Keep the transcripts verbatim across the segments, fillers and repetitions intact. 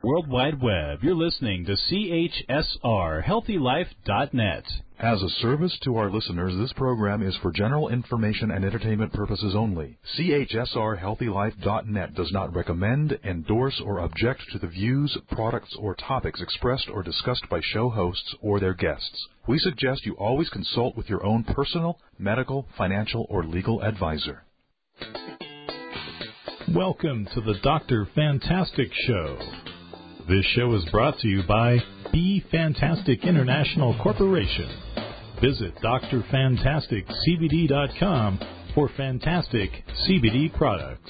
World Wide Web, you're listening to C H S R Healthy Life dot net. As a service to our listeners, this program is for general information and entertainment purposes only. C H S R Healthy Life dot net does not recommend, endorse, or object to the views, products, or topics expressed or discussed by show hosts or their guests. We suggest you always consult with your own personal, medical, financial, or legal advisor. Welcome to the Doctor Fantastic Show. This show is brought to you by Be Fantastic International Corporation. Visit D R fantastic C B D dot com for fantastic C B D products.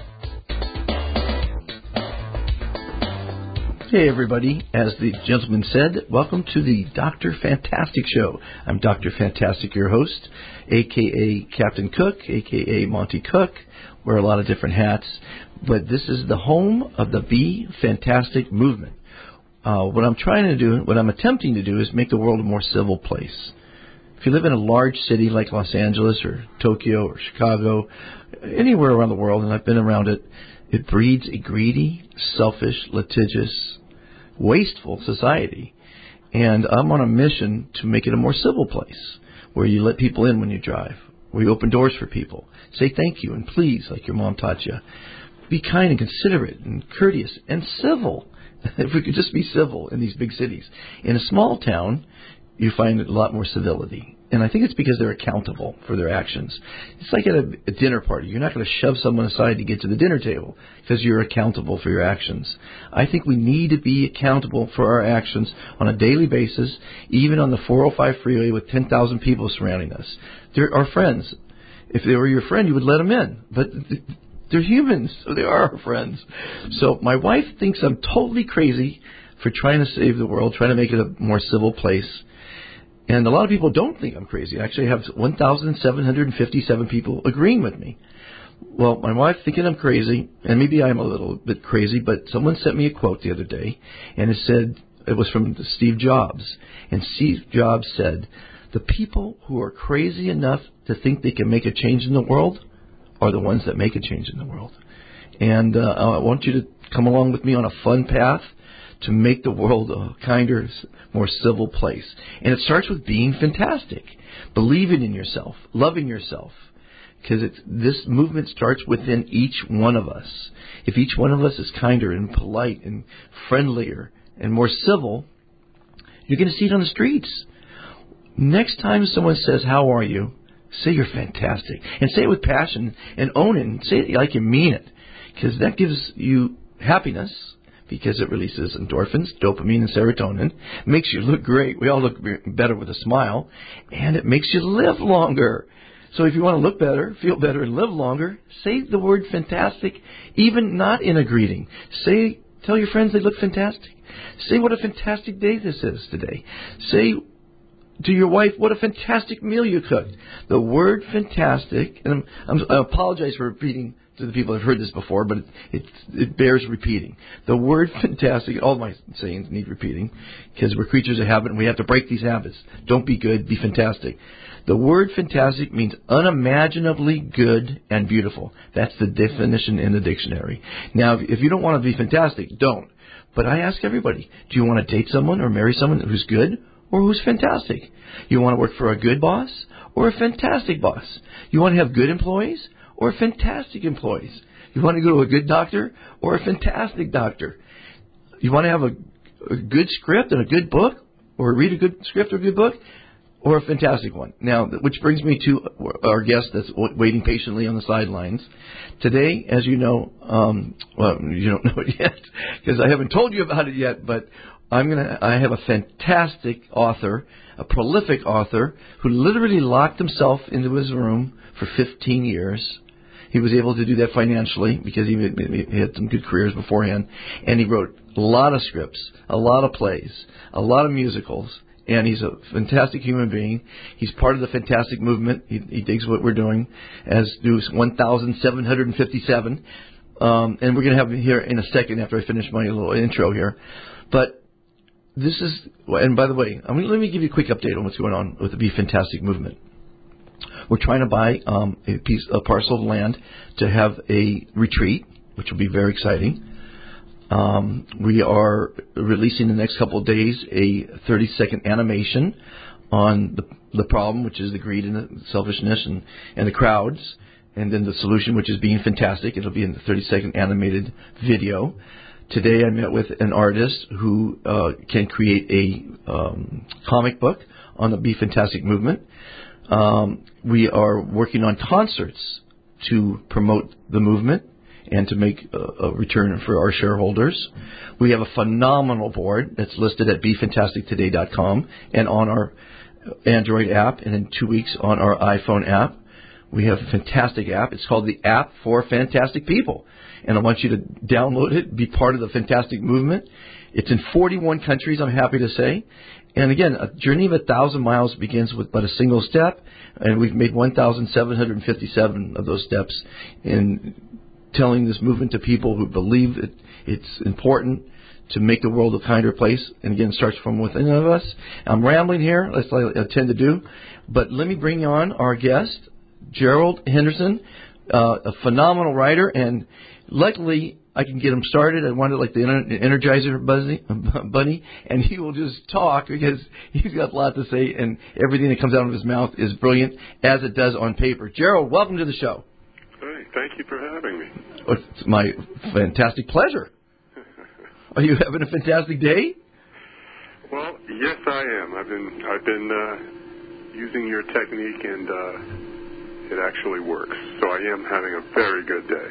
Hey everybody, as the gentleman said, welcome to the Doctor Fantastic Show. I'm Doctor Fantastic, your host, aka Captain Cook, aka Monty Cook. Wear a lot of different hats, but this is the home of the Be Fantastic movement. Uh, what I'm trying to do, what I'm attempting to do is make the world a more civil place. If you live in a large city like Los Angeles or Tokyo or Chicago, anywhere around the world, and I've been around it, it breeds a greedy, selfish, litigious, wasteful society. And I'm on a mission to make it a more civil place, where you let people in when you drive, where you open doors for people. Say thank you and please, like your mom taught you. Be kind and considerate and courteous and civil. If we could just be civil in these big cities. In a small town, you find a lot more civility. And I think it's because they're accountable for their actions. It's like at a, a dinner party. You're not going to shove someone aside to get to the dinner table because you're accountable for your actions. I think we need to be accountable for our actions on a daily basis, even on the four oh five freeway with ten thousand people surrounding us. They're our friends. If they were your friend, you would let them in. But they're humans, so they are our friends. So my wife thinks I'm totally crazy for trying to save the world, trying to make it a more civil place. And a lot of people don't think I'm crazy. Actually, I have one thousand seven hundred fifty-seven people agreeing with me. Well, my wife thinking I'm crazy, and maybe I'm a little bit crazy, but someone sent me a quote the other day, and it said, it was from Steve Jobs. And Steve Jobs said, the people who are crazy enough to think they can make a change in the world are the ones that make a change in the world. And uh, I want you to come along with me on a fun path to make the world a kinder, more civil place. And it starts with being fantastic, believing in yourself, loving yourself, because it's, this movement starts within each one of us. If each one of us is kinder and polite and friendlier and more civil, you're going to see it on the streets. Next time someone says, how are you? Say you're fantastic. And say it with passion and own it and say it like you mean it, because that gives you happiness, because it releases endorphins, dopamine, and serotonin. It makes you look great. We all look better with a smile. And it makes you live longer. So if you want to look better, feel better, and live longer, say the word fantastic, even not in a greeting. Say, tell your friends they look fantastic. Say what a fantastic day this is today. Say to your wife, what a fantastic meal you cooked. The word fantastic, and I'm, I'm, I apologize for repeating to the people who have heard this before, but it, it, it bears repeating. The word fantastic, all my sayings need repeating, because we're creatures of habit and we have to break these habits. Don't be good, be fantastic. The word fantastic means unimaginably good and beautiful. That's the definition in the dictionary. Now, if you don't want to be fantastic, don't. But I ask everybody, do you want to date someone or marry someone who's good or who's fantastic? You want to work for a good boss or a fantastic boss? You want to have good employees or fantastic employees? You want to go to a good doctor or a fantastic doctor? You want to have a, a good script and a good book, or read a good script or a good book, or a fantastic one? Now, which brings me to our guest that's waiting patiently on the sidelines. Today, as you know, um, well, you don't know it yet because I haven't told you about it yet, but I'm gonna. I have a fantastic author, a prolific author, who literally locked himself into his room for fifteen years. He was able to do that financially because he had some good careers beforehand. And he wrote a lot of scripts, a lot of plays, a lot of musicals. And he's a fantastic human being. He's part of the fantastic movement. He, he digs what we're doing, as do one thousand seven hundred fifty-seven. Um, and we're going to have him here in a second after I finish my little intro here. But this is, and by the way, I mean, let me give you a quick update on what's going on with the Be Fantastic movement. We're trying to buy um, a piece, a parcel of land to have a retreat, which will be very exciting. Um, we are releasing in the next couple of days a thirty-second animation on the, the problem, which is the greed and the selfishness and, and the crowds, and then the solution, which is being fantastic. It'll be in the thirty-second animated video. Today I met with an artist who uh, can create a um, comic book on the Be Fantastic movement. Um, we are working on concerts to promote the movement and to make a, a return for our shareholders. We have a phenomenal board that's listed at be fantastic today dot com and on our Android app, and in two weeks on our iPhone app. We have a fantastic app. It's called the App for Fantastic People. And I want you to download it, be part of the fantastic movement. It's in forty-one countries, I'm happy to say. And again, a journey of a thousand miles begins with but a single step, and we've made one thousand seven hundred fifty-seven of those steps in telling this movement to people who believe it, it's important to make the world a kinder place. And again, it starts from within of us. I'm rambling here, as I tend to do, but let me bring on our guest, Gerald Henderson, uh, a phenomenal writer, and luckily I can get him started. I wanted like the Energizer Buzzy, Bunny, and he will just talk because he's got a lot to say, and everything that comes out of his mouth is brilliant, as it does on paper. Gerald, welcome to the show. Hey, thank you for having me. It's my fantastic pleasure. Are you having a fantastic day? Well, yes, I am. I've been I've been uh, using your technique, and uh, it actually works. So I am having a very good day.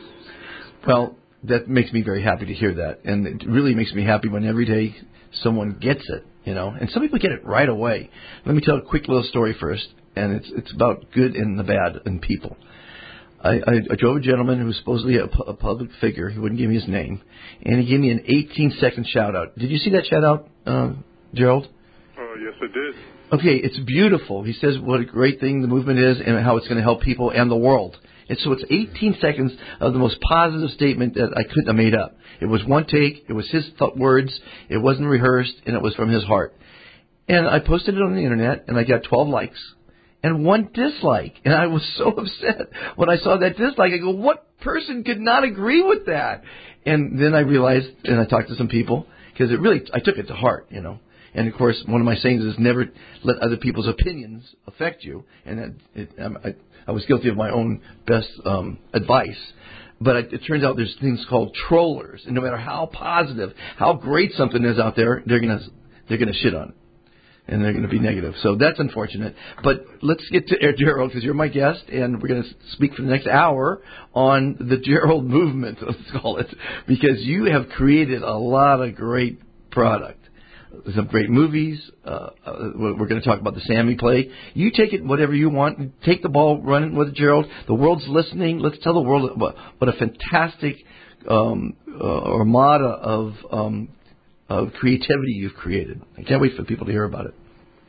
Well, that makes me very happy to hear that, and it really makes me happy when every day someone gets it, you know. And some people get it right away. Let me tell a quick little story first, and it's it's about good and the bad in people. I, I, I drove a gentleman who was supposedly a, pu- a public figure. He wouldn't give me his name, and he gave me an eighteen-second shout-out. Did you see that shout-out, uh, Gerald? Oh, yes, I did. Okay, it's beautiful. He says what a great thing the movement is and how it's going to help people and the world. And so it's eighteen seconds of the most positive statement that I couldn't have made up. It was one take. It was his th- words. It wasn't rehearsed, and it was from his heart. And I posted it on the Internet, and I got twelve likes and one dislike. And I was so upset when I saw that dislike. I go, what person could not agree with that? And then I realized, and I talked to some people, because it really, I took it to heart, you know. And, of course, one of my sayings is never let other people's opinions affect you. And that it, I, I was guilty of my own best um, advice. But it, it turns out there's things called trollers. And no matter how positive, how great something is out there, they're going to they're gonna shit on it. And they're going to be negative. So that's unfortunate. But let's get to uh, Gerald, because you're my guest, and we're going to speak for the next hour on the Gerald movement, let's call it, because you have created a lot of great product. Some great movies. Uh, uh, we're going to talk about the Sammy play. You take it whatever you want. Take the ball, run it with it, Gerald. The world's listening. Let's tell the world what, what a fantastic um, uh, armada of um, of creativity you've created. I can't wait for people to hear about it.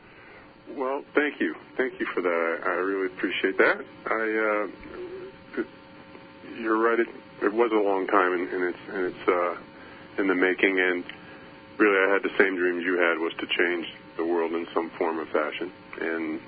Well, thank you. Thank you for that. I, I really appreciate that. I, uh, it, you're right. It, it was a long time, and, and it's, and it's uh, in the making. And really, I had the same dreams you had, was to change the world in some form or fashion. And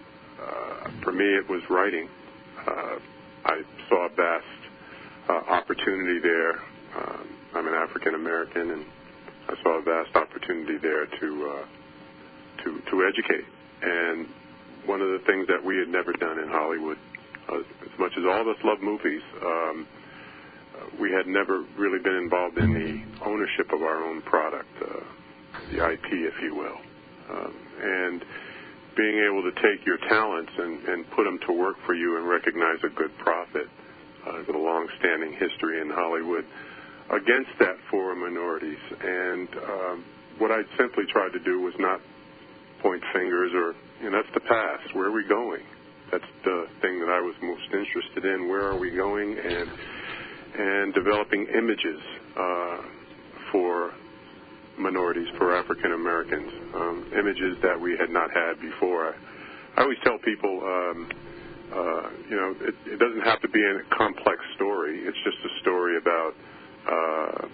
uh, for me, it was writing. Uh, I saw a vast uh, opportunity there. Um, I'm an African American, and I saw a vast opportunity there to uh, to to educate. And one of the things that we had never done in Hollywood, uh, as much as all of us love movies, um, uh, we had never really been involved in the ownership of our own product, uh, the I P, if you will. Um, and being able to take your talents and, and put them to work for you and recognize a good profit uh, is a long-standing history in Hollywood against that for minorities. And um, what I simply tried to do was not point fingers or, you know, that's the past. Where are we going? That's the thing that I was most interested in. Where are we going? And and developing images uh, for minorities, for African Americans, um, images that we had not had before. I, I always tell people, um, uh, you know, it, it doesn't have to be a complex story. It's just a story about uh,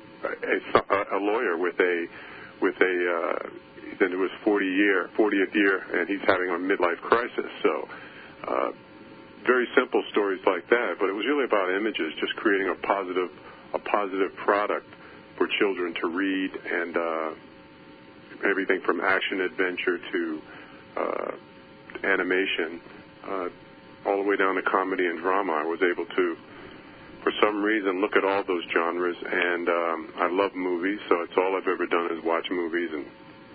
a, a lawyer with a with a uh, then it was forty year, fortieth year, and he's having a midlife crisis. So, uh, very simple stories like that. But it was really about images, just creating a positive, a positive product for children to read, and uh, everything from action adventure to uh, animation, uh, all the way down to comedy and drama. I was able to, for some reason, look at all those genres, and um, I love movies, so it's all I've ever done is watch movies, and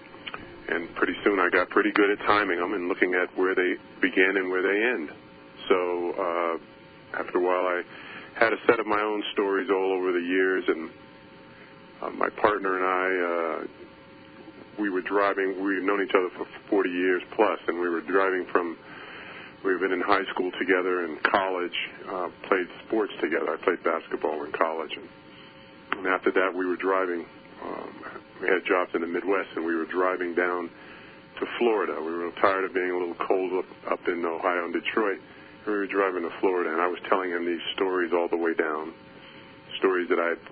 and pretty soon I got pretty good at timing them and looking at where they begin and where they end. So uh, after a while, I had a set of my own stories all over the years, and uh, my partner and I, uh, we were driving, we've known each other for forty years plus, and we were driving from, we've been in high school together and college, uh, played sports together. I played basketball in college, and, and after that we were driving, um, we had jobs in the Midwest, and we were driving down to Florida. We were tired of being a little cold up, up in Ohio and Detroit. We were driving to Florida, and I was telling him these stories all the way down, stories that I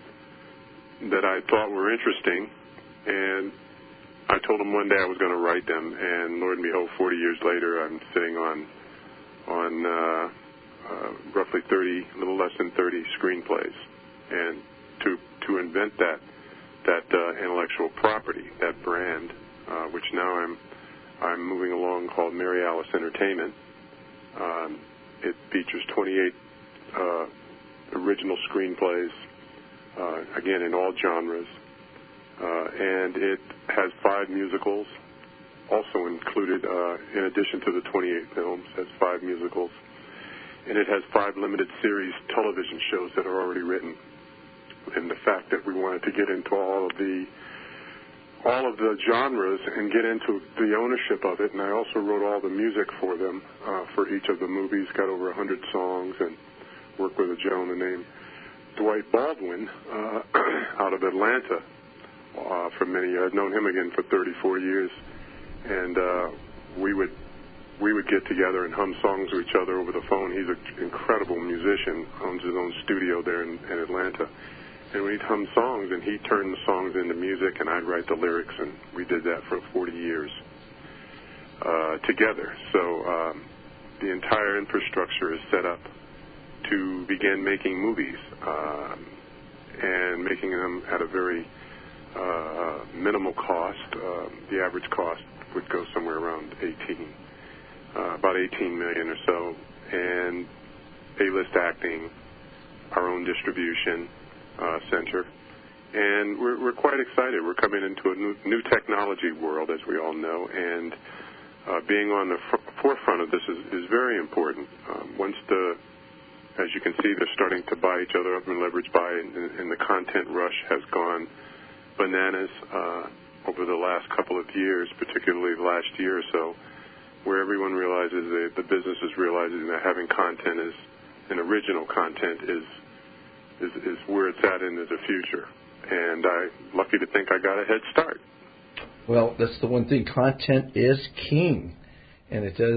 that I thought were interesting, and I told him one day I was going to write them, and Lord and behold, forty years later, I'm sitting on on uh, uh, roughly thirty, a little less than thirty screenplays, and to to invent that that uh, intellectual property, that brand, uh, which now I'm I'm moving along, called Mary Alice Entertainment. Um, it features twenty-eight uh, original screenplays, uh, again in all genres. Uh, and it has five musicals, also included, uh, in addition to the twenty-eight films, has five musicals. And it has five limited series television shows that are already written. And the fact that we wanted to get into all of the all of the genres and get into the ownership of it, and I also wrote all the music for them, uh, for each of the movies, got over one hundred songs, and worked with a gentleman named Dwight Baldwin uh, out of Atlanta. Uh, for many years. I've known him again for thirty-four years, and uh, we would we would get together and hum songs to each other over the phone. He's an incredible musician, owns his own studio there in, in Atlanta, and we'd hum songs, and he'd turn the songs into music, and I'd write the lyrics, and we did that for forty years uh, together. So um, the entire infrastructure is set up to begin making movies, uh, and making them at a very Uh, minimal cost. Uh, the average cost would go somewhere around eighteen, uh, about eighteen million or so, and A-list acting, our own distribution uh, center, and we're, we're quite excited. We're coming into a new, new technology world, as we all know, and uh, being on the f- forefront of this is, is very important. Um, once the, as you can see, they're starting to buy each other up and leverage buy, and, and the content rush has gone bananas uh, over the last couple of years, particularly the last year or so, where everyone realizes that the business is realizing that having content is, and original content is, is is where it's at in the future. And I'm lucky to think I got a head start. Well, that's the one thing. Content is king, and it does.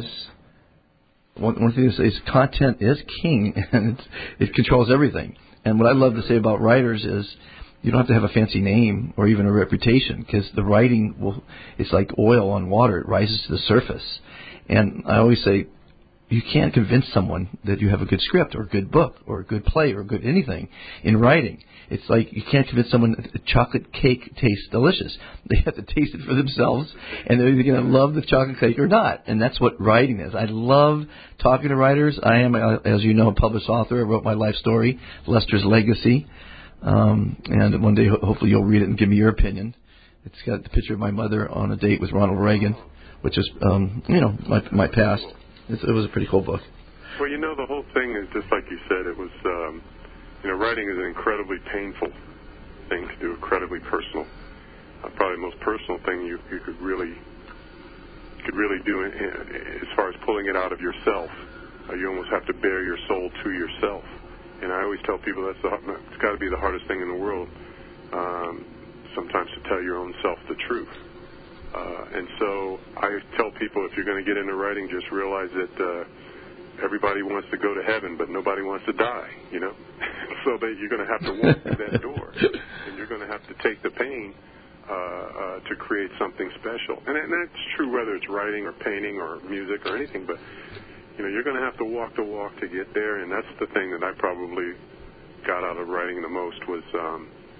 One, one thing to say is content is king, and it, it controls everything. And what I love to say about writers is, you don't have to have a fancy name or even a reputation, because the writing will, it's like oil on water. It rises to the surface. And I always say, you can't convince someone that you have a good script or a good book or a good play or good anything in writing. It's like you can't convince someone that chocolate cake tastes delicious. They have to taste it for themselves, and they're either going to love the chocolate cake or not. And that's what writing is. I love talking to writers. I am, as you know, a published author. I wrote my life story, Lester's Legacy. Um, and one day, ho- hopefully, you'll read it and give me your opinion. It's got the picture of my mother on a date with Ronald Reagan, which is, um, you know, my my past. It's, it was a pretty cool book. Well, you know, the whole thing is just like you said. It was, um, you know, writing is an incredibly painful thing to do, incredibly personal. Uh, probably the most personal thing you, you could really could really do in, in, as far as pulling it out of yourself. Uh, you almost have to bare your soul to yourself. And I always tell people that's the, it's got to be the hardest thing in the world, um, sometimes to tell your own self the truth. Uh, and so I tell people, if you're going to get into writing, just realize that uh, everybody wants to go to heaven, but nobody wants to die, you know. So that you're going to have to walk through that door, and you're going to have to take the pain uh, uh, to create something special. And, and that's true whether it's writing or painting or music or anything, but you know, you're going to have to walk the walk to get there, and that's the thing that I probably got out of writing the most was um,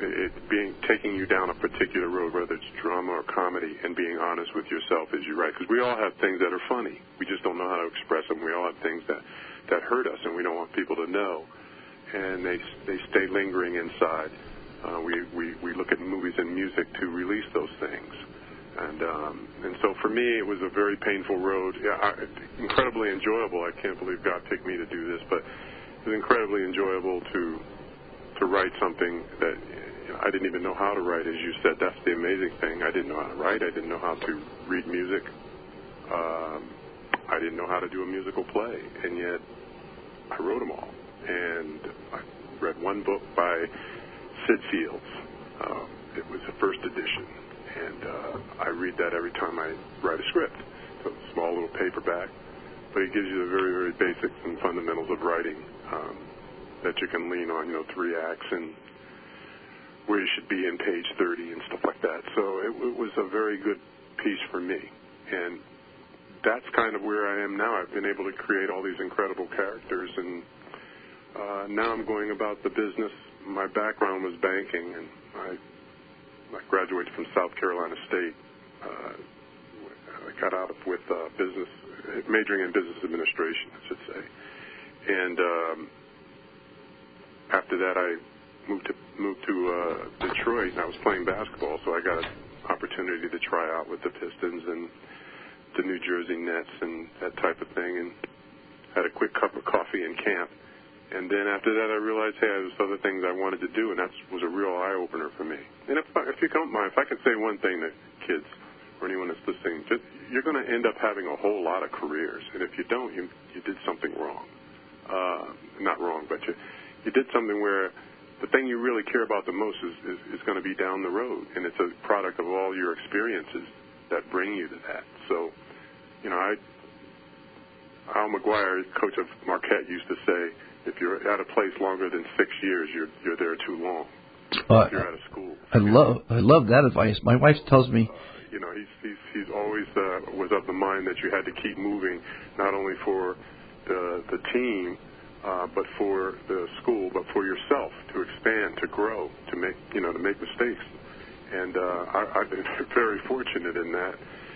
it being taking you down a particular road, whether it's drama or comedy, and being honest with yourself as you write. Because we all have things that are funny. We just don't know how to express them. We all have things that, that hurt us, and we don't want people to know. And they they stay lingering inside. Uh, we, we, we look at movies and music to release those things. And um, and so for me, it was a very painful road. Yeah, I, incredibly enjoyable. I can't believe God picked me to do this, but it was incredibly enjoyable to to write something that you know, I didn't even know how to write. As you said, that's the amazing thing. I didn't know how to write. I didn't know how to read music. Um, I didn't know how to do a musical play, and yet I wrote them all. And I read one book by Sid Fields. Um, it was the first edition, and uh, I read that every time I write a script. So it's a small little paperback, but it gives you the very, very basics and fundamentals of writing um, that you can lean on, you know, three acts and where you should be in page thirty and stuff like that. So it, it was a very good piece for me, and that's kind of where I am now. I've been able to create all these incredible characters, and uh, now I'm going about the business. My background was banking, and I, I graduated from South Carolina State. Uh, I got out of with uh, business, majoring in business administration, I should say. And um, after that, I moved to moved to uh, Detroit, and I was playing basketball, so I got an opportunity to try out with the Pistons and the New Jersey Nets and that type of thing, and had a quick cup of coffee in camp. And then after that, I realized, hey, there was other things I wanted to do, and that was a real eye-opener for me. And if, if you don't mind, if I could say one thing to kids or anyone that's listening, just, you're going to end up having a whole lot of careers. And if you don't, you, you did something wrong. Uh, not wrong, but you, you did something where the thing you really care about the most is, is, is going to be down the road, and it's a product of all your experiences that bring you to that. So, you know, I, Al McGuire, coach of Marquette, used to say, if you're at a place longer than six years, you're you're there too long. Uh, if you're at a school. I love I love that advice. My wife tells me, uh, you know, he's he's he's always uh, was of the mind that you had to keep moving, not only for the the team, uh, but for the school, but for yourself to expand, to grow, to make you know to make mistakes. And uh, I, I've been very fortunate in that.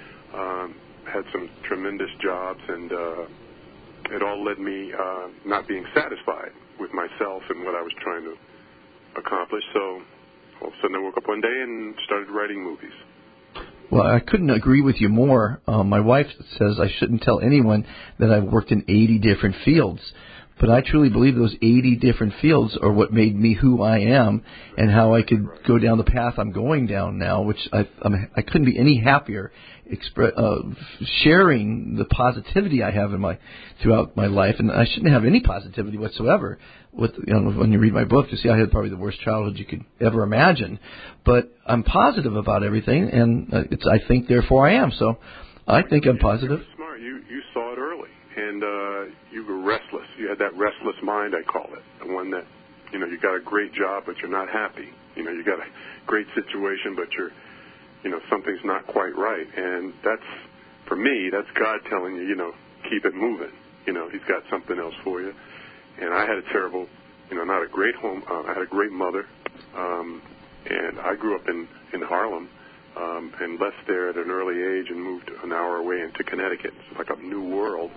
Um, had some tremendous jobs, and uh, it all led me uh, not being satisfied with myself and what I was trying to accomplish. So all of a sudden I woke up one day and started writing movies. Well, I couldn't agree with you more. Um, my wife says I shouldn't tell anyone that I've worked in eighty different fields. But I truly believe those eighty different fields are what made me who I am and how I could go down the path I'm going down now, which I I'm, I couldn't be any happier expre- uh, sharing the positivity I have in my throughout my life. And I shouldn't have any positivity whatsoever. With you know, when you read my book, you see I had probably the worst childhood you could ever imagine. But I'm positive about everything, and it's I think, therefore I am. So I think I'm positive. You're smart. You, you saw it early. And uh, you were restless. You had that restless mind, I call it, the one that, you know, you got a great job, but you're not happy. You know, you got a great situation, but you're, you know, something's not quite right. And that's, for me, that's God telling you, you know, keep it moving. You know, He's got something else for you. And I had a terrible, you know, not a great home. Uh, I had a great mother, um, and I grew up in, in Harlem. Um, and left there at an early age and moved an hour away into Connecticut. It's like a new world.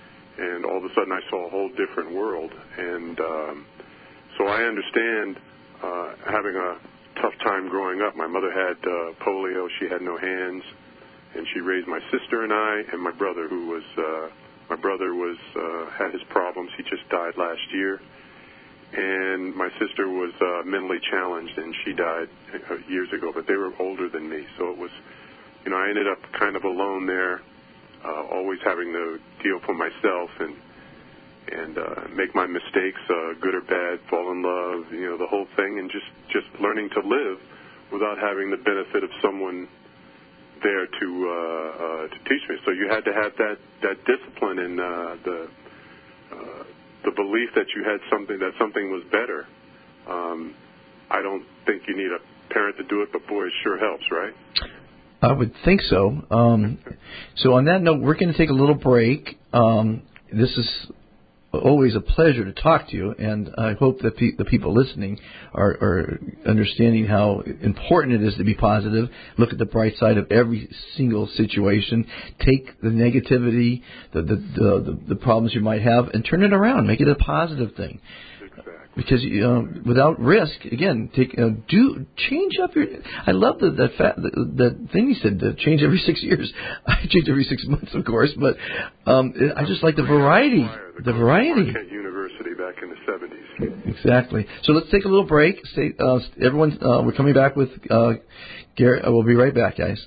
And all of a sudden I saw a whole different world. And um, so I understand uh, having a tough time growing up. My mother had uh, polio. She had no hands. And she raised my sister and I and my brother, who was, uh, my brother was uh, had his problems. He just died last year. And my sister was uh, mentally challenged, and she died years ago. But they were older than me. So it was, you know, I ended up kind of alone there. Uh, always having to deal for myself and and uh, make my mistakes, uh, good or bad, fall in love, you know, the whole thing, and just, just learning to live without having the benefit of someone there to uh, uh, to teach me. So you had to have that, that discipline and uh, the uh, the belief that you had something, that something was better. Um, I don't think you need a parent to do it, but boy, it sure helps, right? I would think so. Um, so on that note, we're going to take a little break. Um, this is always a pleasure to talk to you, and I hope that pe- the people listening are, are understanding how important it is to be positive, look at the bright side of every single situation, take the negativity, the the, the, the, the problems you might have, and turn it around, make it a positive thing. Because uh, without risk, again, take uh, do change up your. I love the the, fa- the the thing you said. The change every six years. I change every six months, of course, but um, I just like the variety. The variety. Marquette University back in the seventies. Exactly. So let's take a little break. Stay, uh, everyone, uh, we're coming back with uh, Garrett. We'll be right back, guys.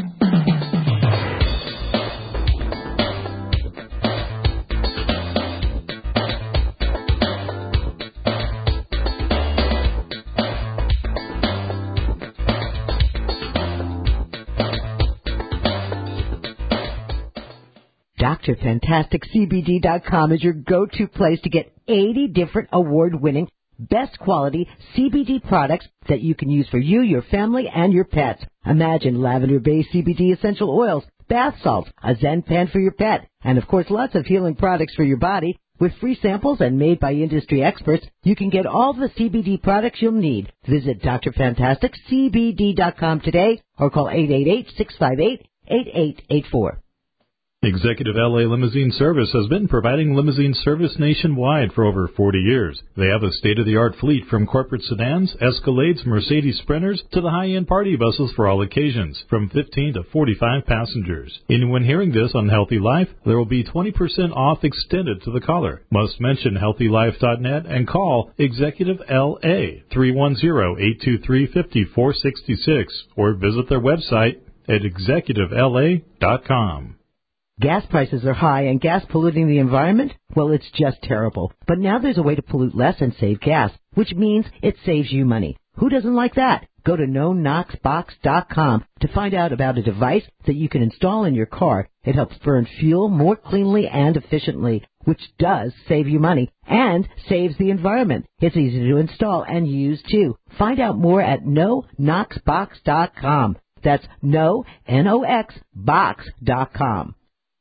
Doctor Fantastic C B D dot com is your go-to place to get eighty different award-winning, best quality C B D products that you can use for you, your family, and your pets. Imagine lavender-based C B D essential oils, bath salts, a Zen pen for your pet, and of course lots of healing products for your body. With free samples and made by industry experts, you can get all the C B D products you'll need. Visit Doctor Fantastic C B D dot com today or call eight eight eight, six five eight, eight eight eight four. Executive L A Limousine Service has been providing limousine service nationwide for over forty years. They have a state-of-the-art fleet from corporate sedans, Escalades, Mercedes Sprinters, to the high-end party buses for all occasions, from fifteen to forty-five passengers. Anyone hearing this on Healthy Life, there will be twenty percent off extended to the caller. Must mention healthy life dot net and call Executive L A three one zero, eight two three, five four six six or visit their website at executive L A dot com. Gas prices are high and gas polluting the environment? Well, it's just terrible. But now there's a way to pollute less and save gas, which means it saves you money. Who doesn't like that? Go to no nox box dot com to find out about a device that you can install in your car. It helps burn fuel more cleanly and efficiently, which does save you money and saves the environment. It's easy to install and use, too. Find out more at no nox box dot com. That's no, N O X, box dot com.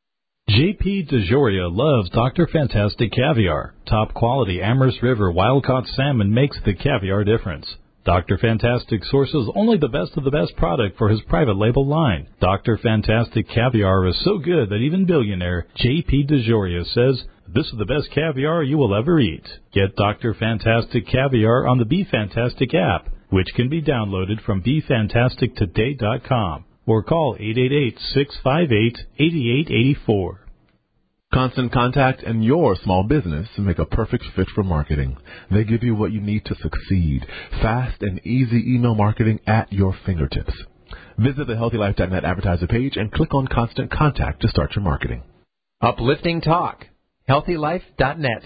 J P DeJoria loves Doctor Fantastic Caviar. Top quality Amherst River wild-caught salmon makes the caviar difference. Doctor Fantastic sources only the best of the best product for his private label line. Doctor Fantastic Caviar is so good that even billionaire J P DeJoria says, "This is the best caviar you will ever eat." Get Doctor Fantastic Caviar on the Be Fantastic app, which can be downloaded from be fantastic today dot com. Or call eight eight eight, six five eight, eight eight eight four. Constant Contact and your small business make a perfect fit for marketing. They give you what you need to succeed. Fast and easy email marketing at your fingertips. Visit the healthy life dot net advertiser page and click on Constant Contact to start your marketing. Uplifting Talk. healthy life dot net.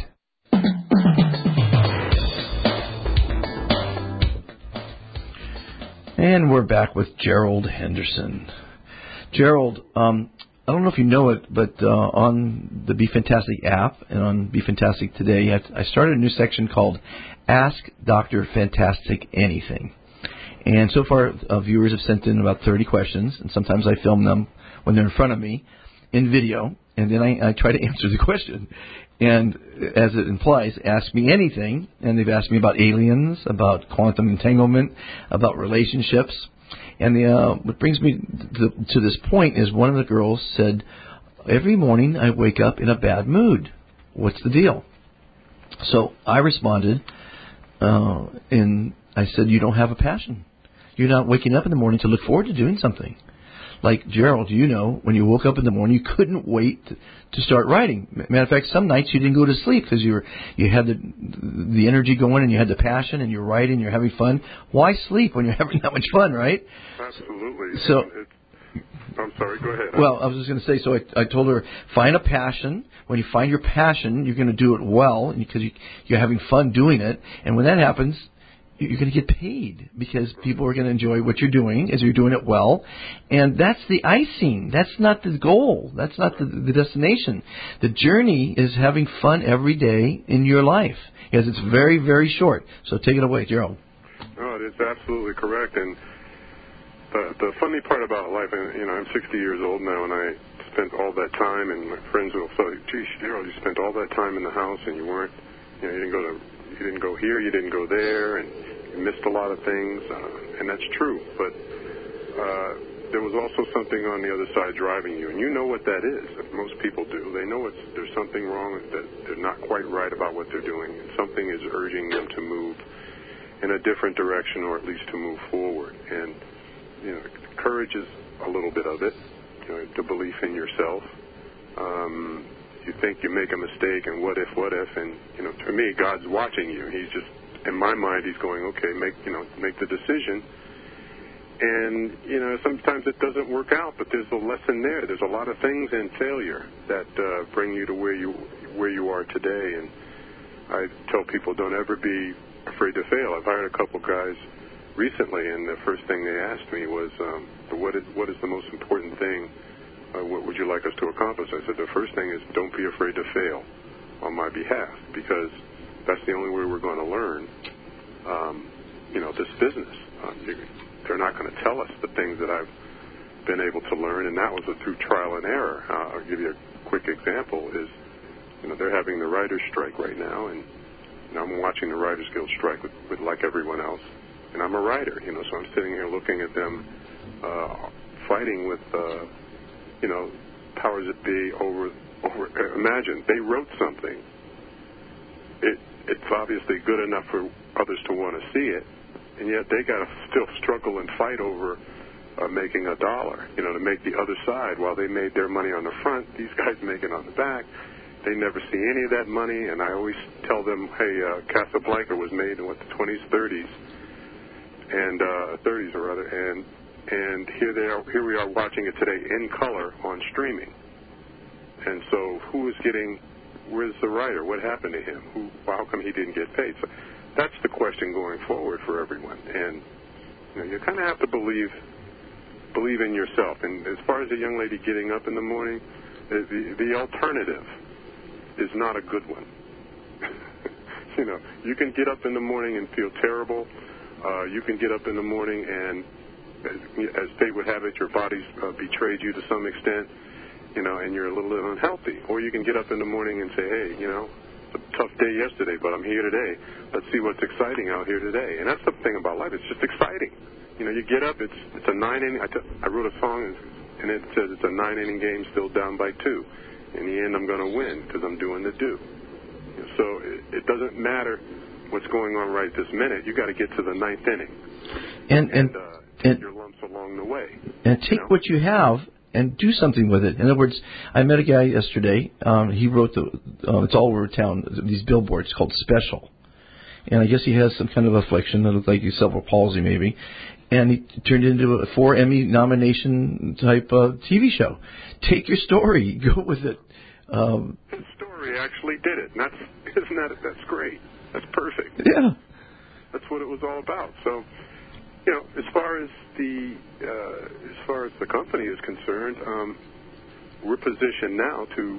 And we're back with Gerald Henderson. Gerald, um, I don't know if you know it, but uh, on the Be Fantastic app and on Be Fantastic Today, I started a new section called Ask Doctor Fantastic Anything. And so far, uh, viewers have sent in about thirty questions, and sometimes I film them when they're in front of me in video, and then I, I try to answer the question. And as it implies, ask me anything. And they've asked me about aliens, about quantum entanglement, about relationships. And the, uh, what brings me to, to this point is one of the girls said, every morning I wake up in a bad mood. What's the deal? So I responded, uh, and I said, you don't have a passion. You're not waking up in the morning to look forward to doing something. Like, Gerald, you know, when you woke up in the morning, you couldn't wait to, to start writing. Matter of fact, some nights you didn't go to sleep because you were you had the the energy going and you had the passion and you're writing, you're having fun. Why sleep when you're having that much fun, right? Absolutely. So, it's, I'm sorry, go ahead. Well, I was just going to say, so I, I told her, find a passion. When you find your passion, you're going to do it well because you, you're having fun doing it. And when that happens, you're going to get paid because people are going to enjoy what you're doing as you're doing it well. And that's the icing. That's not the goal. That's not the, the destination. The journey is having fun every day in your life because it's very, very short. So take it away, Gerald. No, it is absolutely correct. And the, the funny part about life, and you know, I'm sixty years old now, and I spent all that time, and my friends will say, "Gee, Daryl, you spent all that time in the house, and you weren't, you know, you didn't go to, you didn't go here, you didn't go there, and you missed a lot of things," uh, and that's true. But uh, there was also something on the other side driving you, and you know what that is. Most people do. They know it's there's something wrong, that they're not quite right about what they're doing, and something is urging them to move in a different direction, or at least to move forward. And you know, courage is a little bit of it. You know, the belief in yourself. Um, you think you make a mistake, and what if, what if, and you know, to me, God's watching you. He's just, in my mind, He's going, okay, make you know, make the decision. And you know, sometimes it doesn't work out, but there's a lesson there. There's a lot of things in failure that uh, bring you to where you where you are today. And I tell people, don't ever be afraid to fail. I've hired a couple guys recently, and the first thing they asked me was, um, what is, what is the most important thing? Uh, what would you like us to accomplish? I said, the first thing is don't be afraid to fail on my behalf, because that's the only way we're going to learn, um, you know, this business. Uh, you, they're not going to tell us the things that I've been able to learn, and that was a, through trial and error. Uh, I'll give you a quick example is, you know, they're having the writer's strike right now, and you know, I'm watching the Writers Guild strike with, with like everyone else. And I'm a writer, you know, so I'm sitting here looking at them uh, fighting with, uh, you know, powers that be over, over. Imagine, they wrote something. It, it's obviously good enough for others to want to see it, and yet they got to still struggle and fight over uh, making a dollar, you know, to make the other side. While they made their money on the front, these guys make it on the back. They never see any of that money, and I always tell them, hey, uh, Casablanca was made in, what, the twenties, thirties. And uh, thirties or rather, and and here they are. Here we are watching it today in color on streaming. And so, who is getting? Where's the writer? What happened to him? Who? How come he didn't get paid? So that's the question going forward for everyone. And you know, you kind of have to believe believe in yourself. And as far as a young lady getting up in the morning, the the alternative is not a good one. You know, you can get up in the morning and feel terrible. Uh, you can get up in the morning and, as fate would have it, your body's uh, betrayed you to some extent, you know, and you're a little bit unhealthy. Or you can get up in the morning and say, hey, you know, it's a tough day yesterday, but I'm here today. Let's see what's exciting out here today. And that's the thing about life. It's just exciting. You know, you get up, it's it's a nine-inning. I, t- I wrote a song, and it says it's a nine-inning game still down by two. In the end, I'm going to win because I'm doing the do. So it, it doesn't matter what's going on right this minute. You got to get to the ninth inning, and and and, uh, and your lumps along the way. And take you know? what you have and do something with it. In other words, I met a guy yesterday. Um, he wrote the. Uh, it's all over town. These billboards called Special, and I guess he has some kind of affliction that looks like he's cerebral palsy maybe, and he turned it into a four Emmy nomination type uh, T V show. Take your story, go with it. Um, His story actually did it. And that's isn't that that's great. That's perfect. Yeah. That's what it was all about. So, you know, as far as the uh, as far as the company is concerned, um, we're positioned now to.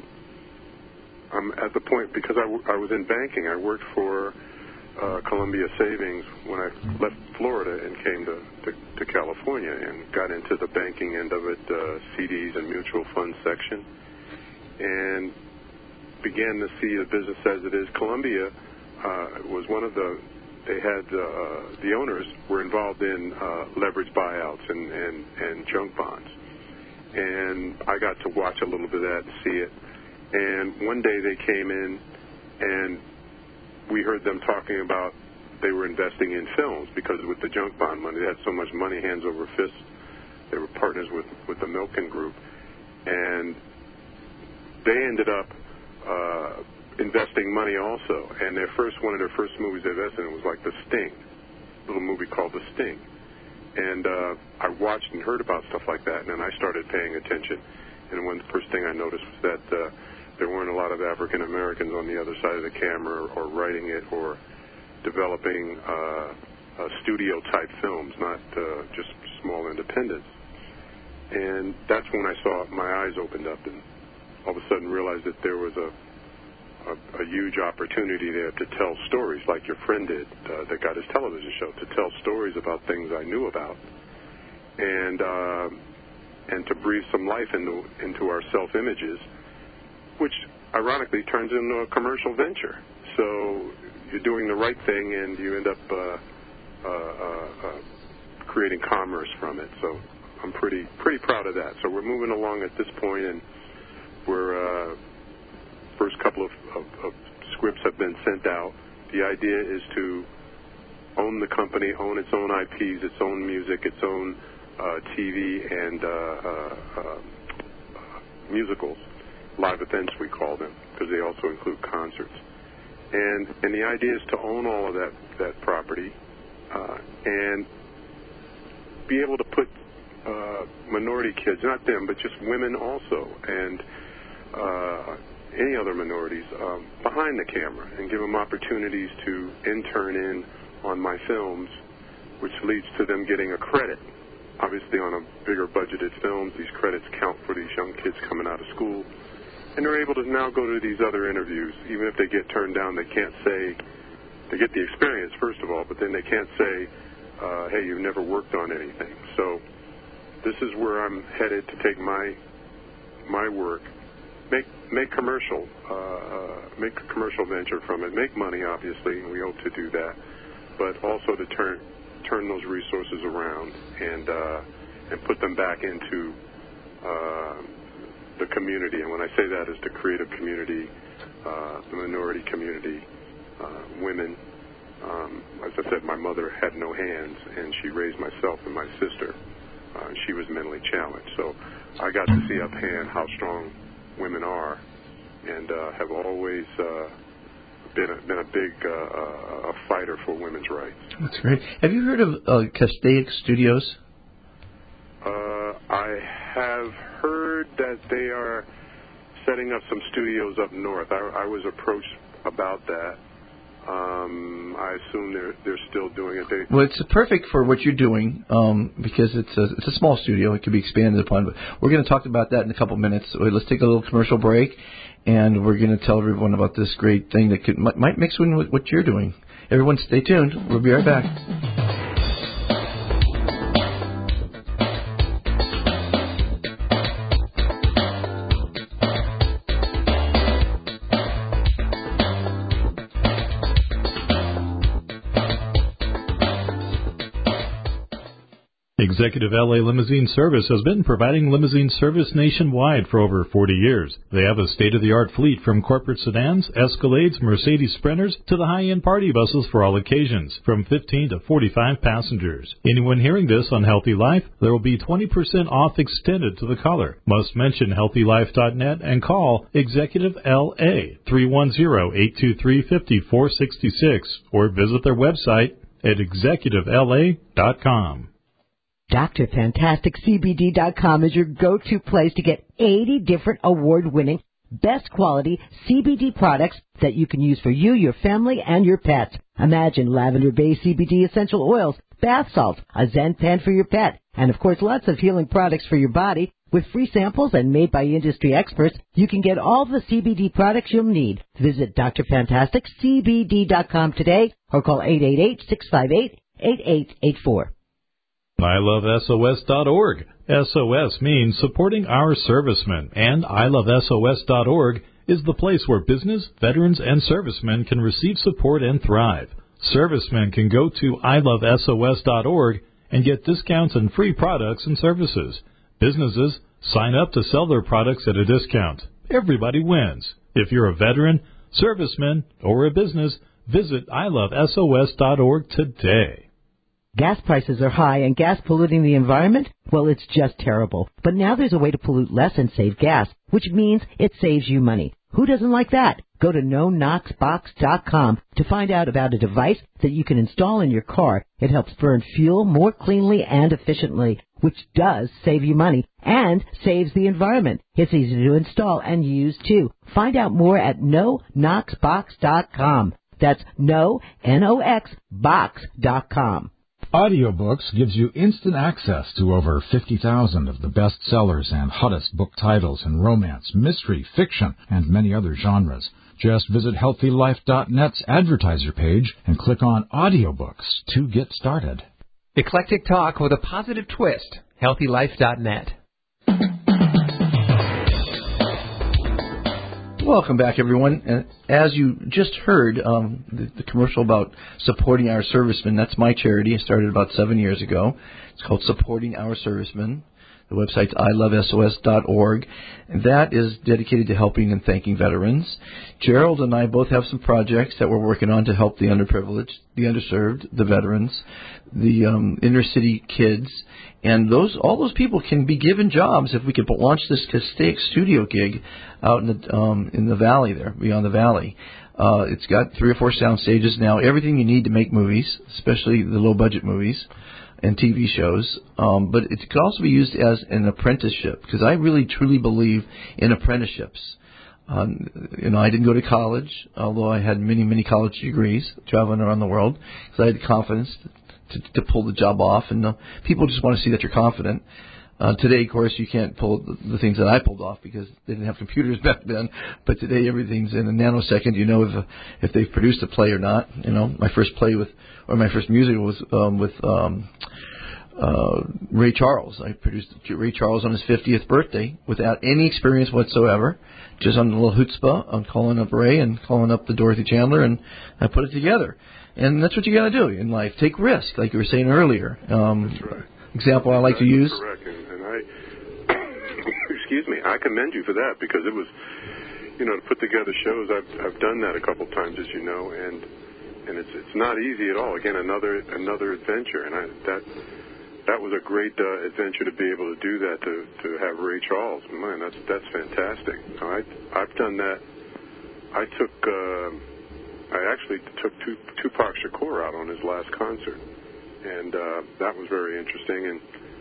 I'm at the point because I, w- I was in banking. I worked for uh, Columbia Savings when I left Florida and came to, to, to California and got into the banking end of it, uh, C Ds and mutual fund section, and began to see the business as it is. Columbia uh, was one of the, they had, uh, the owners were involved in uh, leverage buyouts and, and, and junk bonds. And I got to watch a little bit of that and see it. And one day they came in and we heard them talking about they were investing in films because with the junk bond money, they had so much money, hands over fists. They were partners with, with the Milken Group. And they ended up uh, investing money also. And their first, one of their first movies they invested in was like The Sting, a little movie called The Sting. And uh, I watched and heard about stuff like that, and then I started paying attention. And one first thing I noticed was that uh, there weren't a lot of African Americans on the other side of the camera or, or writing it or developing uh, uh, studio-type films, not uh, just small independents. And that's when I saw my eyes opened up and all of a sudden realized that there was a, a, a huge opportunity there to tell stories like your friend did uh, that got his television show, to tell stories about things I knew about. And uh, and to breathe some life into into our self-images, which ironically turns into a commercial venture. So you're doing the right thing, and you end up uh, uh, uh, uh, creating commerce from it. So I'm pretty pretty proud of that. So we're moving along at this point, and we're uh, first couple of, of, of scripts have been sent out. The idea is to own the company, own its own I Ps, its own music, its own uh, T V and uh, uh, uh, musicals, live events we call them, because they also include concerts. And and the idea is to own all of that, that property uh, and be able to put uh, minority kids, not them, but just women also, and uh, any other minorities, um, behind the camera and give them opportunities to intern in on my films, which leads to them getting a credit. Obviously, on a bigger budgeted films, these credits count for these young kids coming out of school. And they're able to now go to these other interviews. Even if they get turned down, they can't say, they get the experience, first of all, but then they can't say, uh, hey, you've never worked on anything. So this is where I'm headed to take my my work, make make commercial, uh, uh, make a commercial venture from it, make money, obviously, and we hope to do that, but also to turn turn those resources around and uh, and put them back into uh, the community. And when I say that, is the creative community, uh, the minority community, uh, women. Um, as I said, my mother had no hands, and she raised myself and my sister. Uh, she was mentally challenged, so I got to see up hand how strong women are, and uh, have always uh, been a, been a big uh, uh, a fighter for women's rights. That's great. Have you heard of uh, Castaic Studios? Uh, I have heard that they are setting up some studios up north. I, I was approached about that. Um, I assume they're they're still doing it. They, well, it's perfect for what you're doing um, because it's a it's a small studio. It can be expanded upon. But we're going to talk about that in a couple minutes. So let's take a little commercial break, and we're going to tell everyone about this great thing that could might, might mix in with what you're doing. Everyone, stay tuned. We'll be right back. Executive L A Limousine Service has been providing limousine service nationwide for over forty years. They have a state-of-the-art fleet from corporate sedans, Escalades, Mercedes Sprinters, to the high-end party buses for all occasions, from fifteen to forty-five passengers. Anyone hearing this on Healthy Life, there will be twenty percent off extended to the caller. Must mention healthy life dot net and call Executive L A three one zero, eight two three, five four six six or visit their website at executive L A dot com. Dr Fantastic C B D dot com is your go-to place to get eighty different award-winning, best quality C B D products that you can use for you, your family, and your pets. Imagine lavender-based C B D essential oils, bath salts, a Zen pen for your pet, and of course lots of healing products for your body. With free samples and made by industry experts, you can get all the C B D products you'll need. Visit Dr Fantastic C B D dot com today or call eight eight eight, six five eight, eight eight eight four. I love S O S dot org. S O S means supporting our servicemen, and I love S O S dot org is the place where business, veterans, and servicemen can receive support and thrive. Servicemen can go to I love S O S dot org and get discounts and free products and services. Businesses sign up to sell their products at a discount. Everybody wins. If you're a veteran, serviceman, or a business, visit I love S O S dot org today. Gas prices are high and gas polluting the environment? Well, it's just terrible. But now there's a way to pollute less and save gas, which means it saves you money. Who doesn't like that? Go to no nox box dot com to find out about a device that you can install in your car. It helps burn fuel more cleanly and efficiently, which does save you money and saves the environment. It's easy to install and use, too. Find out more at no nox box dot com. That's no, N O X, box dot com. Audiobooks gives you instant access to over fifty thousand of the best sellers and hottest book titles in romance, mystery, fiction, and many other genres. Just visit healthy life dot net's advertiser page and click on Audiobooks to get started. Eclectic talk with a positive twist. healthy life dot net. Welcome back, everyone. And as you just heard, um, the, the commercial about supporting our servicemen, that's my charity. I started about seven years ago. It's called Supporting Our Servicemen. The website's I love S O S dot org. And that is dedicated to helping and thanking veterans. Gerald and I both have some projects that we're working on to help the underprivileged, the underserved, the veterans, the um, inner city kids. And those, all those people can be given jobs if we could launch this Castaic studio gig out in the um, in the valley there, beyond the valley. Uh, it's got three or four sound stages now, everything you need to make movies, especially the low-budget movies and T V shows. Um, but it could also be used as an apprenticeship, because I really, truly believe in apprenticeships. Um, you know, I didn't go to college, although I had many, many college degrees traveling around the world, because I had confidence to, to pull the job off, and uh, people just want to see that you're confident. Uh, today, of course, you can't pull the, the things that I pulled off because they didn't have computers back then. But today, everything's in a nanosecond. You know if if they've produced a play or not. You know, my first play with, or my first musical was um, with um, uh, Ray Charles. I produced Ray Charles on his fiftieth birthday without any experience whatsoever, just on a little chutzpah. I'm calling up Ray and calling up the Dorothy Chandler, and I put it together. And that's what you got to do in life. Take risk, like you were saying earlier. Um, that's right. Example I like that's to use. Correct, and, and I, excuse me, I commend you for that, because it was, you know, to put together shows. I've I've done that a couple of times, as you know, and and it's it's not easy at all. Again, another another adventure, and I, that that was a great uh, adventure to be able to do that. To to have Ray Charles, man, that's that's fantastic. I I've done that. I took uh, I actually took Tupac Shakur out on his last concert. And uh, that was very interesting, and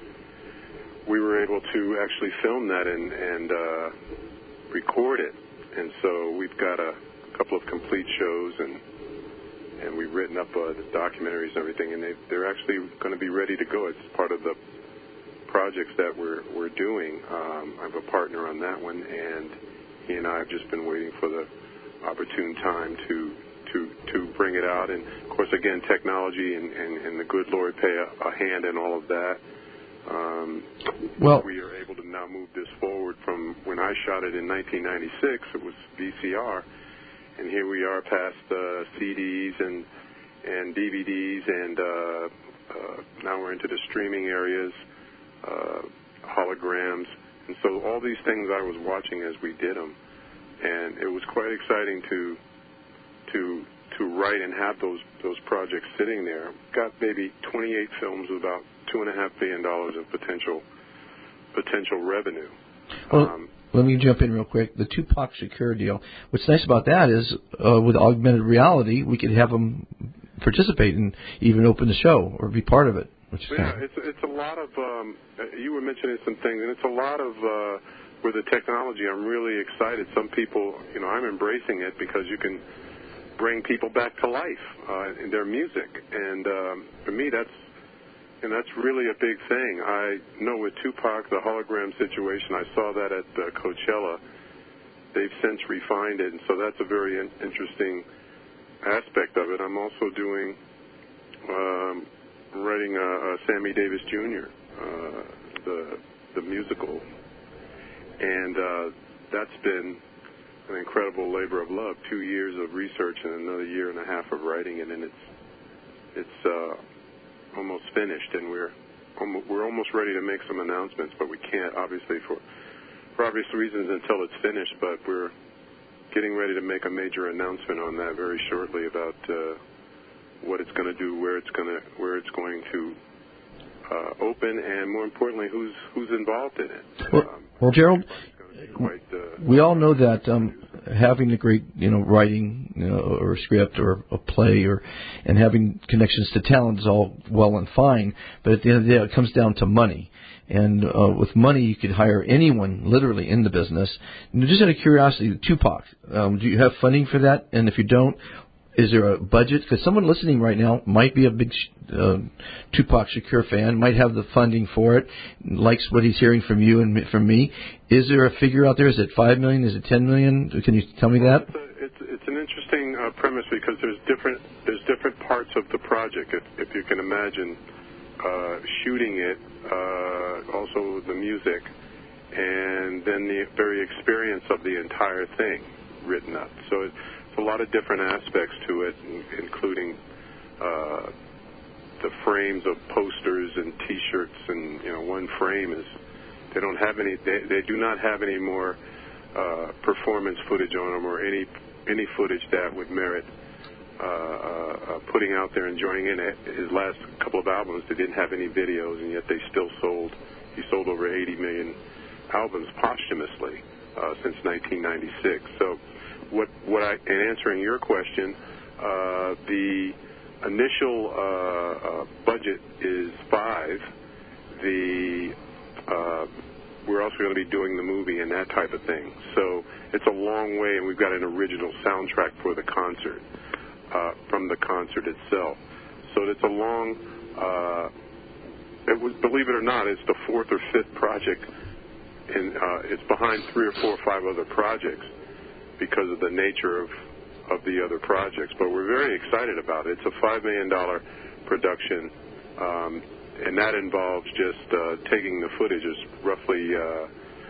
we were able to actually film that and, and uh, record it. And so we've got a couple of complete shows, and and we've written up uh, the documentaries and everything, and they, they're actually going to be ready to go. It's part of the projects that we're we're doing. Um, I have a partner on that one, and he and I have just been waiting for the opportune time to. To, to bring it out. And, of course, again, technology and, and, and the good Lord pay a, a hand in all of that. Um, well, we are able to now move this forward from when I shot it in nineteen ninety-six. It was V C R. And here we are past uh, C Ds and, and D V Ds, and uh, uh, now we're into the streaming areas, uh, holograms. And so all these things I was watching as we did them. And it was quite exciting to to to write and have those those projects sitting there. Got maybe twenty-eight films with about two and a half billion dollars of potential potential revenue. Well, um, let me jump in real quick. The Tupac Shakur deal. What's nice about that is, uh, with augmented reality, we could have them participate and even open the show or be part of it. Which is yeah, kind of... it's it's a lot of. Um, you were mentioning some things, and it's a lot of. Uh, with the technology, I'm really excited. Some people, you know, I'm embracing it because you can bring people back to life uh, in their music, and um, for me, that's and that's really a big thing. I know with Tupac, the hologram situation, I saw that at uh, Coachella. They've since refined it, and so that's a very in- interesting aspect of it. I'm also doing um, writing uh, uh, Sammy Davis Junior, uh, the the musical, and uh, that's been an incredible labor of love. Two years of research and another year and a half of writing it, and it's it's uh, almost finished, and we're almost, we're almost ready to make some announcements, but we can't obviously for for obvious reasons until it's finished. But we're getting ready to make a major announcement on that very shortly about uh, what it's going to do, where it's going to where it's going to uh, open, and more importantly, who's who's involved in it. Well, um, well Gerald. Quite, uh, we all know that um, having a great, you know, writing, you know, or a script or a play, or and having connections to talent is all well and fine. But at the end of the day, it comes down to money. And uh, with money, you could hire anyone, literally, in the business. And just out of curiosity, Tupac, um, do you have funding for that? And if you don't, is there a budget? Because someone listening right now might be a big uh, Tupac Shakur fan, might have the funding for it, likes what he's hearing from you and from me. Is there a figure out there? Is it five million dollars? Is it ten million dollars? Can you tell me that? It's, a, it's, it's an interesting uh, premise because there's different there's different parts of the project. If, if you can imagine uh, shooting it, uh, also the music, and then the very experience of the entire thing. written up. So it's a lot of different aspects to it, including uh, the frames of posters and T-shirts, and you know, one frame is they don't have any. They, they do not have any more uh, performance footage on them, or any any footage that would merit uh, uh, putting out there and joining in. His last couple of albums, they didn't have any videos, and yet they still sold. He sold over eighty million albums posthumously uh, since nineteen ninety-six. So, what what I in answering your question, uh, the initial uh, uh, budget is five. The uh, we're also going to be doing the movie and that type of thing. So it's a long way, and we've got an original soundtrack for the concert uh, from the concert itself. So it's a long. Uh, it was, believe it or not, it's the fourth or fifth project, and uh, it's behind three or four or five other projects because of the nature of of the other projects. But we're very excited about it. It's a five million dollar production. Um, And that involves just uh, taking the footage. It's roughly uh,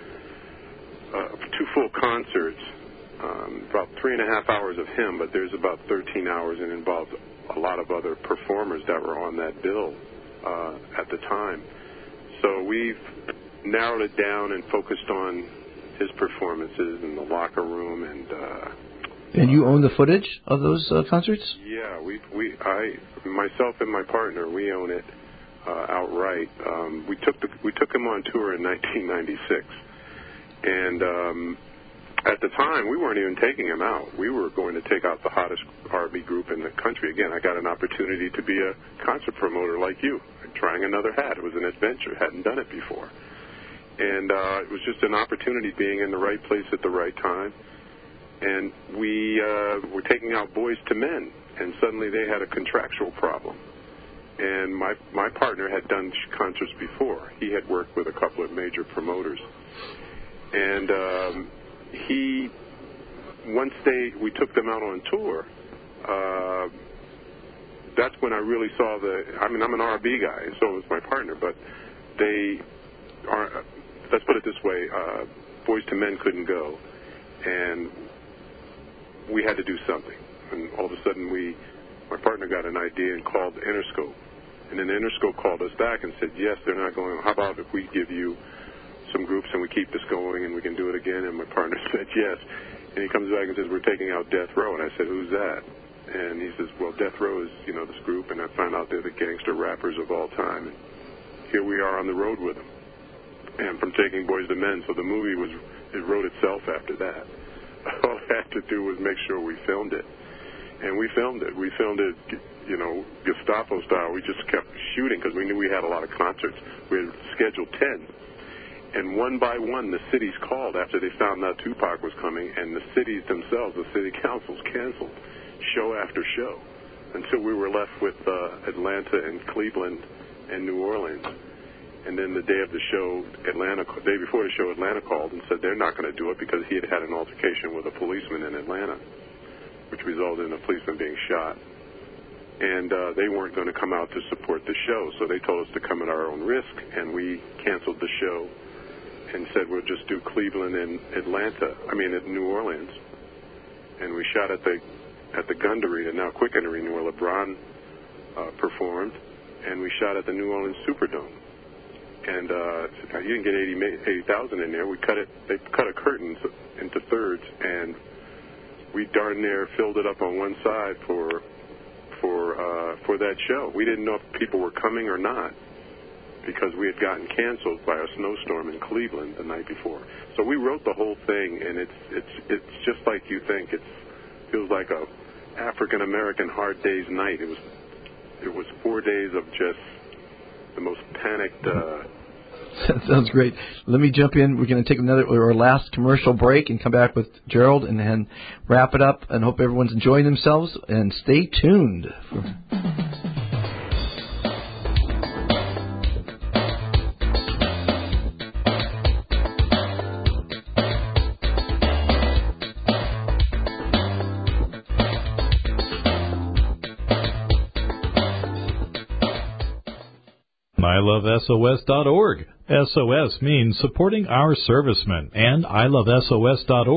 uh, two full concerts, um, about three and a half hours of him, but there's about thirteen hours, and involves a lot of other performers that were on that bill uh, at the time. So we've narrowed it down and focused on his performances in the locker room. And uh, and you own the footage of those uh, concerts? Yeah, we we I myself and my partner, we own it. Uh, outright. Um, we took the, we took him on tour in nineteen ninety-six, and um, at the time we weren't even taking him out. We were going to take out the hottest R and B group in the country. Again, I got an opportunity to be a concert promoter like you, trying another hat. It was an adventure. Hadn't done it before, and uh, it was just an opportunity, being in the right place at the right time. And we uh, were taking out Boys to Men, and suddenly they had a contractual problem. And my my partner had done concerts before. He had worked with a couple of major promoters. And um, he, once they we took them out on tour, uh, that's when I really saw the, I mean, I'm an R and B guy, and so was my partner, but they are, let's put it this way, uh, Boys to Men couldn't go. And we had to do something. And all of a sudden we, my partner got an idea and called Interscope. And then Interscope called us back and said, yes, they're not going. How about if we give you some groups and we keep this going and we can do it again? And my partner said, yes. And he comes back and says, we're taking out Death Row. And I said, who's that? And he says, well, Death Row is, you know, this group. And I found out they're the gangster rappers of all time. And here we are on the road with them. And from taking Boys to Men. So the movie was, it wrote itself after that. All I had to do was make sure we filmed it. And we filmed it. We filmed it, you know, Gestapo style. We just kept shooting because we knew we had a lot of concerts. We had scheduled ten. And one by one, the cities called after they found out Tupac was coming, and the cities themselves, the city councils, canceled show after show until we were left with uh, Atlanta and Cleveland and New Orleans. And then the day of the show, Atlanta, the day before the show, Atlanta called and said they're not going to do it because he had had an altercation with a policeman in Atlanta, which resulted in a policeman being shot. And uh, they weren't going to come out to support the show, so they told us to come at our own risk, and we canceled the show and said we'll just do Cleveland and Atlanta, I mean at New Orleans. And we shot at the at the Gund Arena, now Quicken Arena, where LeBron uh, performed, and we shot at the New Orleans Superdome. And uh, you didn't get eighty thousand in there. We cut it, they cut a curtain into thirds, and we darn near filled it up on one side for for uh, for that show. We didn't know if people were coming or not because we had gotten canceled by a snowstorm in Cleveland the night before. So we wrote the whole thing, and it's it's it's just like you think. It feels like a African American hard day's night. It was it was four days of just the most panicked. Uh, That sounds great. Let me jump in. We're going to take another our last commercial break and come back with Gerald and then wrap it up. And hope everyone's enjoying themselves. And stay tuned. I love S O S dot org. S O S means supporting our servicemen, and I love S O S dot org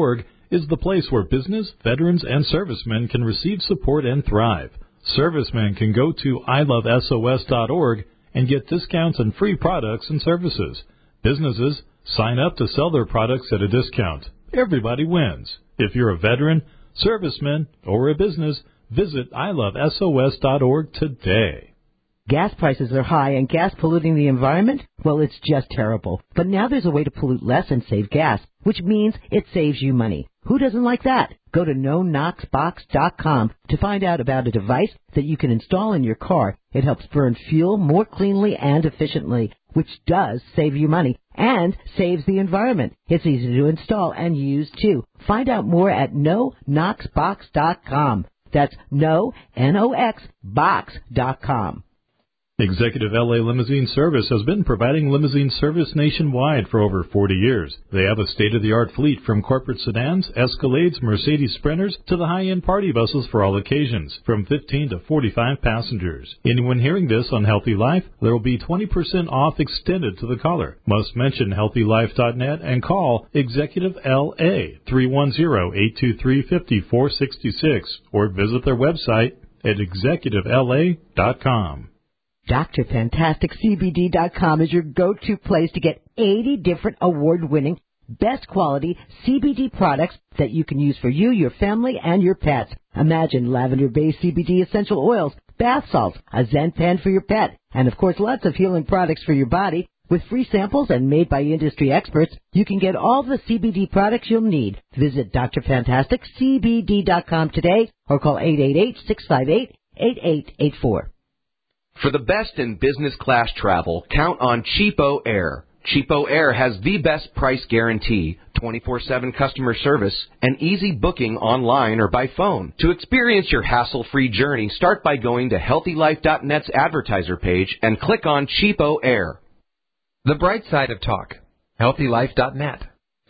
is the place where business, veterans, and servicemen can receive support and thrive. Servicemen can go to I love S O S dot org and get discounts and free products and services. Businesses sign up to sell their products at a discount. Everybody wins. If you're a veteran, serviceman, or a business, visit I love S O S dot org today. Gas prices are high and gas polluting the environment? Well, it's just terrible. But now there's a way to pollute less and save gas, which means it saves you money. Who doesn't like that? Go to no nox box dot com to find out about a device that you can install in your car. It helps burn fuel more cleanly and efficiently, which does save you money and saves the environment. It's easy to install and use, too. Find out more at no nox box dot com. That's no, N O X, box dot com. Executive L A Limousine Service has been providing limousine service nationwide for over forty years. They have a state-of-the-art fleet from corporate sedans, Escalades, Mercedes Sprinters, to the high-end party buses for all occasions, from fifteen to forty-five passengers. Anyone hearing this on Healthy Life, there will be twenty percent off extended to the caller. Must mention healthy life dot net and call Executive L A three one zero, eight two three, five four six six or visit their website at executive L A dot com. Dr Fantastic C B D dot com is your go-to place to get eighty different award-winning, best quality C B D products that you can use for you, your family, and your pets. Imagine lavender-based C B D essential oils, bath salts, a Zen pen for your pet, and of course lots of healing products for your body. With free samples and made by industry experts, you can get all the C B D products you'll need. Visit Dr Fantastic C B D dot com today or call eight eight eight, six five eight, eight eight eight four. For the best in business class travel, count on Cheapo Air. Cheapo Air has the best price guarantee, twenty-four seven customer service, and easy booking online or by phone. To experience your hassle-free journey, start by going to healthy life dot net's advertiser page and click on Cheapo Air. The bright side of talk, healthy life dot net.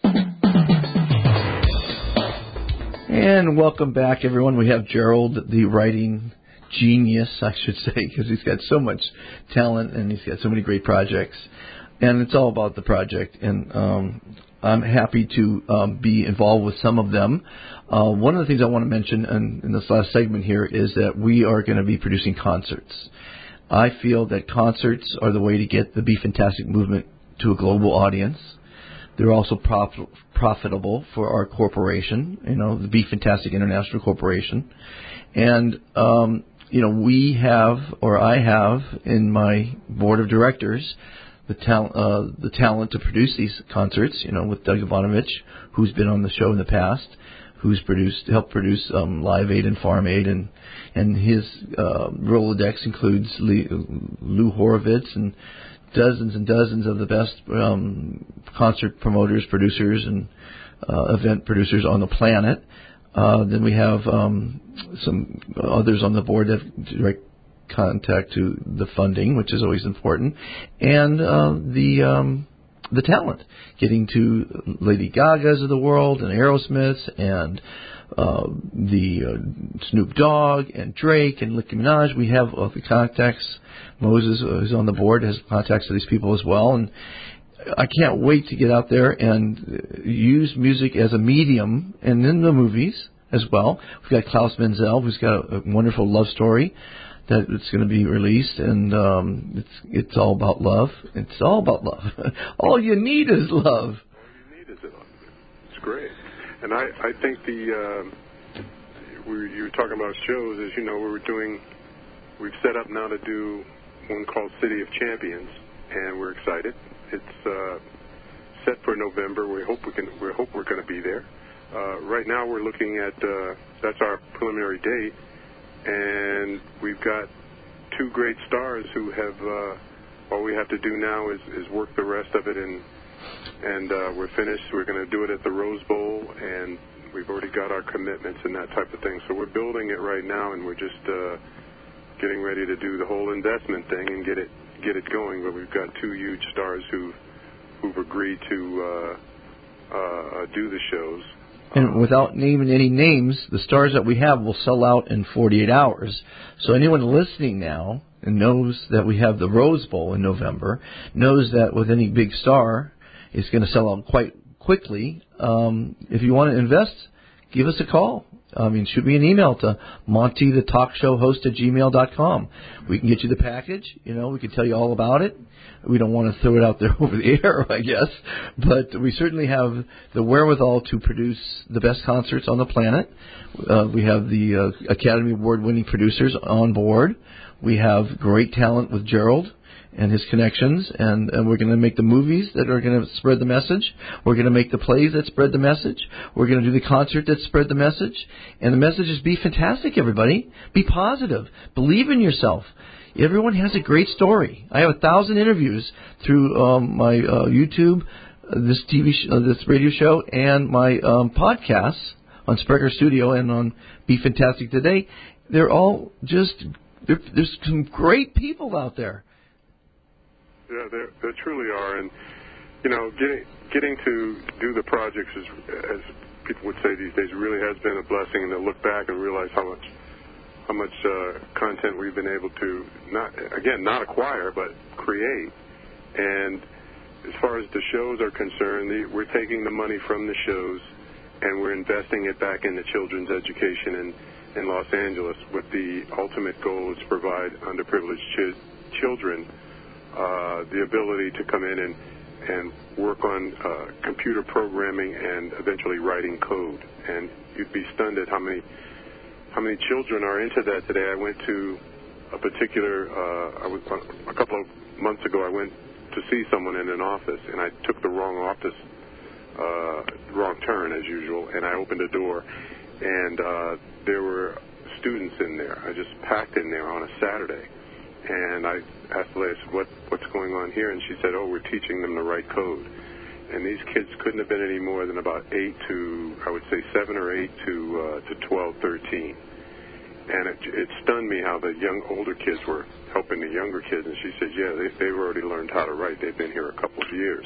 And welcome back, everyone. We have Gerald, the writing genius, I should say, because he's got so much talent and he's got so many great projects. And it's all about the project. And um, I'm happy to um, be involved with some of them. Uh, one of the things I want to mention in, in this last segment here is that we are going to be producing concerts. I feel that concerts are the way to get the Be Fantastic movement to a global audience. They're also prof- profitable for our corporation, you know, the Be Fantastic International Corporation. And, um, you know, we have, or I have, in my board of directors, the, tal- uh, the talent to produce these concerts, you know, with Doug Ivanovich, who's been on the show in the past, who's produced, helped produce um, Live Aid and Farm Aid, and and his uh, Rolodex includes Lou Horowitz and dozens and dozens of the best um, concert promoters, producers, and uh, event producers on the planet. Uh, then we have um, some others on the board that have direct contact to the funding, which is always important, and uh, the um, the talent, getting to Lady Gaga's of the world and Aerosmiths and uh, the uh, Snoop Dogg and Drake and Nicki Minaj. We have uh, the contacts. Moses, uh, who's on the board, has contacts to these people as well, and I can't wait to get out there and use music as a medium and in the movies as well. We've got Klaus Menzel, who's got a wonderful love story that it's going to be released, and um, it's it's all about love. It's all about love. All you need is love. All you need is love. It's great. And I, I think the, uh, we, you were talking about shows, as you know, we were doing, we've set up now to do one called City of Champions, and we're excited. It's uh, set for November. We hope we can. We hope we're going to be there. Uh, right now, we're looking at uh, that's our preliminary date, and we've got two great stars who have. Uh, all we have to do now is, is work the rest of it, and and uh, we're finished. We're going to do it at the Rose Bowl, and we've already got our commitments and that type of thing. So we're building it right now, and we're just uh, getting ready to do the whole investment thing and get it. get it going, but we've got two huge stars who, who've agreed to uh, uh, do the shows. And without naming any names, the stars that we have will sell out in forty-eight hours. So anyone listening now and knows that we have the Rose Bowl in November, knows that with any big star, it's going to sell out quite quickly. um, if you want to invest, give us a call. I mean, shoot me an email to Monty the Talk Show Host at gmail dot com. We can get you the package. You know, we can tell you all about it. We don't want to throw it out there over the air, I guess, but we certainly have the wherewithal to produce the best concerts on the planet. Uh, we have the uh, Academy Award-winning producers on board. We have great talent with Gerald and his connections, and, and we're going to make the movies that are going to spread the message. We're going to make the plays that spread the message. We're going to do the concert that spread the message. And the message is be fantastic, everybody. Be positive. Believe in yourself. Everyone has a great story. I have a thousand interviews through um, my uh, YouTube, uh, this T V, sh- uh, this radio show, and my um, podcasts on Spreaker Studio and on Be Fantastic Today. They're all just, there's some great people out there. Yeah, there, there truly are. And, you know, getting, getting to do the projects, is, as people would say these days, really has been a blessing. And to look back and realize how much how much uh, content we've been able to, not again, not acquire, but create. And as far as the shows are concerned, the, we're taking the money from the shows and we're investing it back into children's education in, in Los Angeles, with the ultimate goal is to provide underprivileged ch- children uh, the ability to come in and, and work on uh, computer programming and eventually writing code. And you'd be stunned at how many how many children are into that today. I went to a particular, uh, I was, a couple of months ago, I went to see someone in an office, and I took the wrong office, uh, wrong turn as usual, and I opened a door, and uh, there were students in there. I just packed in there on a Saturday, and I asked the lady, I said, what, what's going on here? And she said, oh, we're teaching them to write code. And these kids couldn't have been any more than about eight to, I would say, seven or eight to uh, to twelve, thirteen. And it, it stunned me how the young, older kids were helping the younger kids. And she said, yeah, they, they've already learned how to write. They've been here a couple of years.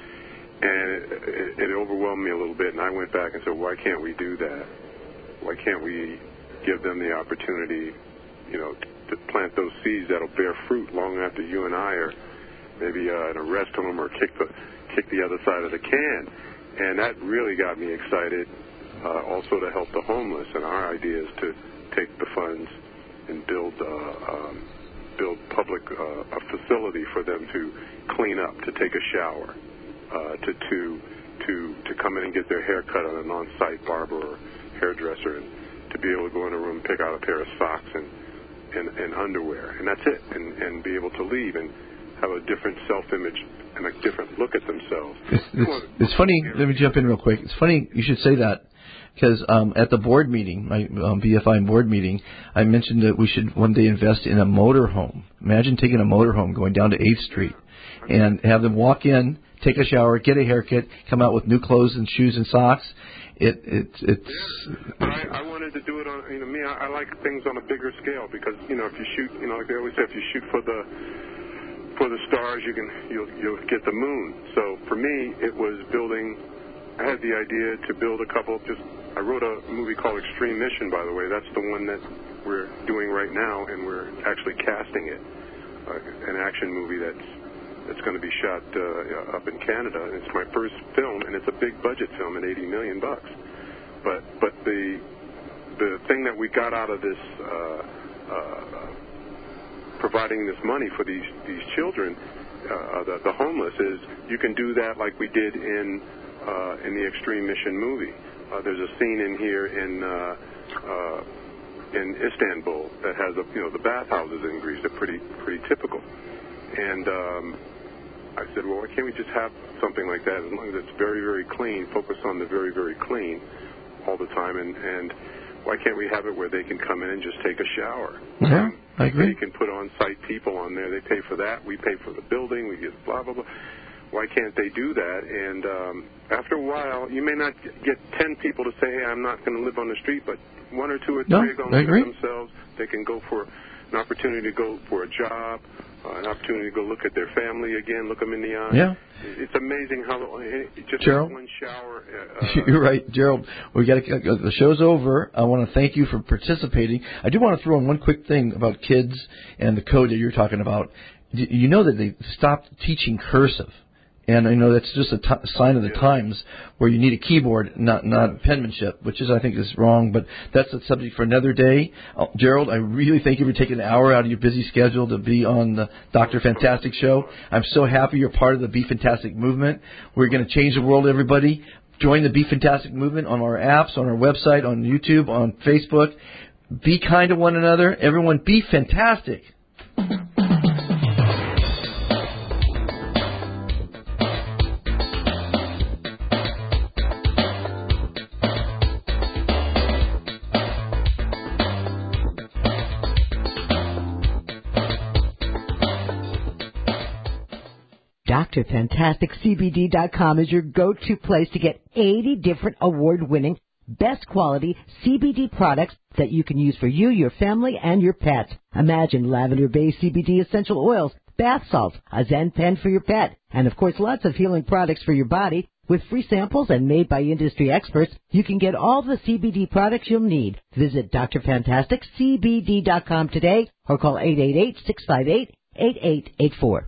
And it, it, it overwhelmed me a little bit. And I went back and said, why can't we do that? Why can't we give them the opportunity, you know, to plant those seeds that'll bear fruit long after you and I are maybe uh, in a rest home or kick the kick the other side of the can. And that really got me excited, uh, also to help the homeless. And our idea is to take the funds and build uh, um, build public uh, a facility for them to clean up, to take a shower, uh, to to to to come in and get their hair cut on an on-site barber or hairdresser, and to be able to go in a room and pick out a pair of socks and and, and underwear, and that's it, and, and be able to leave and have a different self-image and a different look at themselves. It's, it's, it's funny. Let me jump in real quick. It's funny you should say that, because um, at the board meeting, my um, B F I board meeting, I mentioned that we should one day invest in a motorhome. Imagine taking a motorhome, going down to eighth Street, and have them walk in, take a shower, get a haircut, come out with new clothes and shoes and socks. It, it, it's. Yeah, but I, I wanted to do it on. You know, me, I, I like things on a bigger scale, because you know, if you shoot, you know, like they always say, if you shoot for the for the stars, you can you'll you'll get the moon. So for me, it was building. I had the idea to build a couple. Just I wrote a movie called Extreme Mission, by the way. That's the one that we're doing right now, and we're actually casting it. Uh, an action movie that's that's going to be shot uh, up in Canada. And it's my first film, and it's a big budget film at eighty million bucks. But but the the thing that we got out of this. Uh, uh, providing this money for these these children, uh, the, the homeless, is you can do that like we did in uh, in the Extreme Mission movie. Uh, there's a scene in here in uh, uh, in Istanbul that has a, you know, the bathhouses in Greece are pretty pretty typical. And um, I said, well, why can't we just have something like that, as long as it's very very clean, focus on the very very clean all the time, and and why can't we have it where they can come in and just take a shower? Yeah, I agree. They can put on-site people on there. They pay for that. We pay for the building. We get blah, blah, blah. Why can't they do that? And um, after a while, you may not get ten people to say, hey, I'm not going to live on the street, but one or two or three no, are going to I look agree. at themselves. They can go for an opportunity to go for a job, uh, an opportunity to go look at their family again, look them in the eye. Yeah. It's amazing how just Gerald, one shower. Uh, you're right, Gerald. We got to, the show's over. I want to thank you for participating. I do want to throw in one quick thing about kids and the code that you're talking about. You know that they stopped teaching cursive And I know that's just a t- sign of the times where you need a keyboard, not not penmanship, which is, I think, is wrong. But that's a subject for another day. Uh, Gerald, I really thank you for taking an hour out of your busy schedule to be on the Doctor Fantastic show. I'm so happy you're part of the Be Fantastic movement. We're going to change the world, everybody. Join the Be Fantastic movement on our apps, on our website, on YouTube, on Facebook. Be kind to one another. Everyone, be fantastic. Dr Fantastic C B D dot com is your go-to place to get eighty different award-winning, best quality C B D products that you can use for you, your family, and your pets. Imagine lavender-based C B D essential oils, bath salts, a Zen pen for your pet, and of course lots of healing products for your body. With free samples and made by industry experts, you can get all the C B D products you'll need. Visit Dr Fantastic C B D dot com today or call eight eight eight, six five eight, eight eight eight four.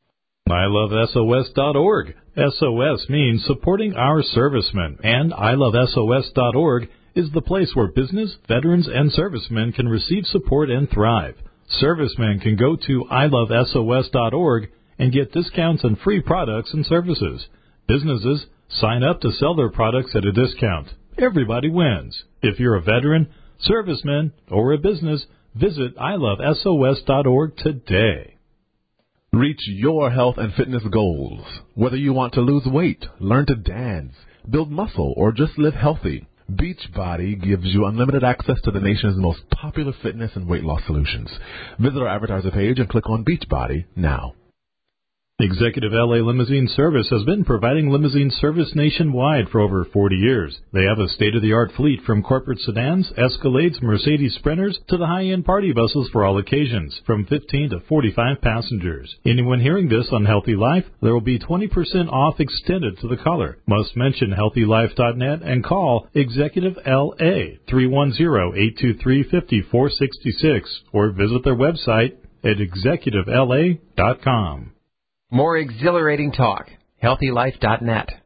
I love S O S dot org. S O S means supporting our servicemen, and I love S O S dot org is the place where business, veterans, and servicemen can receive support and thrive. Servicemen can go to I love S O S dot org and get discounts and free products and services. Businesses sign up to sell their products at a discount. Everybody wins. If you're a veteran, serviceman, or a business, visit I love S O S dot org today. Reach your health and fitness goals. Whether you want to lose weight, learn to dance, build muscle, or just live healthy, Beachbody gives you unlimited access to the nation's most popular fitness and weight loss solutions. Visit our advertiser page and click on Beachbody now. Executive L A Limousine Service has been providing limousine service nationwide for over forty years. They have a state-of-the-art fleet from corporate sedans, Escalades, Mercedes Sprinters, to the high-end party buses for all occasions, from fifteen to forty-five passengers. Anyone hearing this on Healthy Life, there will be twenty percent off extended to the caller. Must mention healthy life dot net and call Executive L A three one zero, eight two three, five four six six or visit their website at executive L A dot com. More exhilarating talk. healthy life dot net.